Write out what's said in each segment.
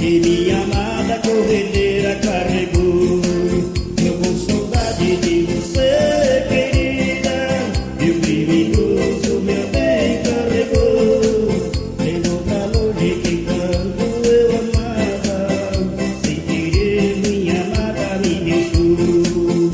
e minha amada corredeira carregou. Eu com saudade de você, querida, e o criminoso meu bem carregou. Levou pra longe quem tanto eu amava, sem querer minha amada me deixou.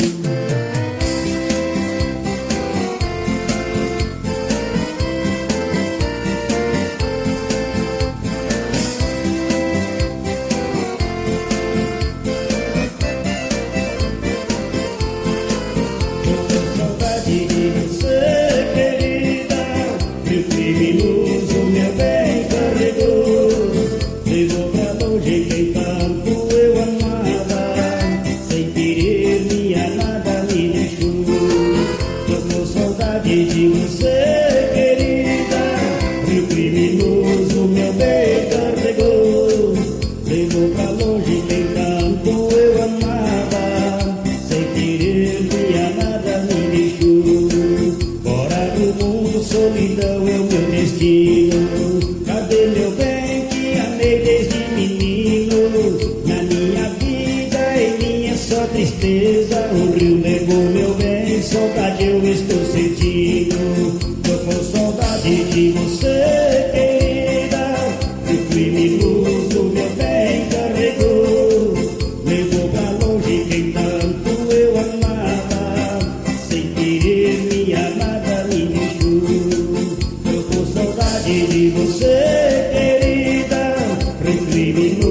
Criminoso meu bem carregou, levou pra longe quem tanto eu amava, sem querer minha amada me deixou. Tô com saudade de você, querida, e o criminoso meu bem carregou, levou pra longe quem tanto eu amava, sem querer minha amada me deixou. Fora do mundo, solidão é o meu destino. Cadê meu bem que amei desde menino? Na minha vida e minha só tristeza, o rio levou meu bem, saudade eu estou sentindo. Tô com saudade de você, querida, e o criminoso meu bem carregou, levou pra longe quem tanto eu amava, sem querer minha amada me deixou. Tô com saudade de você, querida, pro criminoso